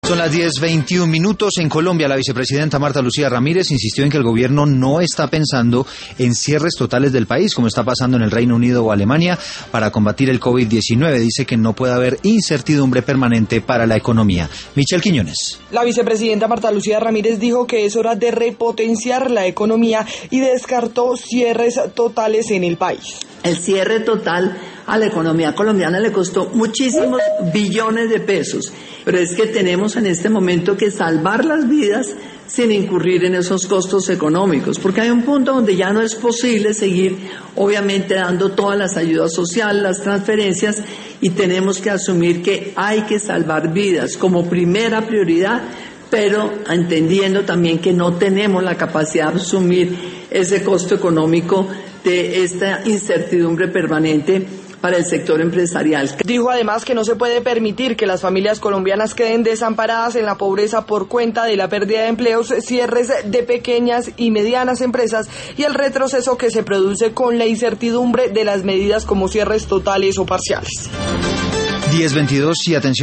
Son las 10:21 en Colombia. La vicepresidenta Marta Lucía Ramírez insistió en que el gobierno no está pensando en cierres totales del país, como está pasando en el Reino Unido o Alemania, para combatir el COVID-19. Dice que no puede haber incertidumbre permanente para la economía. Michelle Quiñones. La vicepresidenta Marta Lucía Ramírez dijo que es hora de repotenciar la economía y descartó cierres totales en el país. El cierre total a la economía colombiana le costó muchísimos billones de pesos, pero es que tenemos en este momento que salvar las vidas sin incurrir en esos costos económicos, porque hay un punto donde ya no es posible seguir, obviamente, dando todas las ayudas sociales, las transferencias, y tenemos que asumir que hay que salvar vidas como primera prioridad, pero entendiendo también que no tenemos la capacidad de asumir ese costo económico de esta incertidumbre permanente para el sector empresarial. Dijo además que no se puede permitir que las familias colombianas queden desamparadas en la pobreza por cuenta de la pérdida de empleos, cierres de pequeñas y medianas empresas y el retroceso que se produce con la incertidumbre de las medidas como cierres totales o parciales. 10:22 y atención.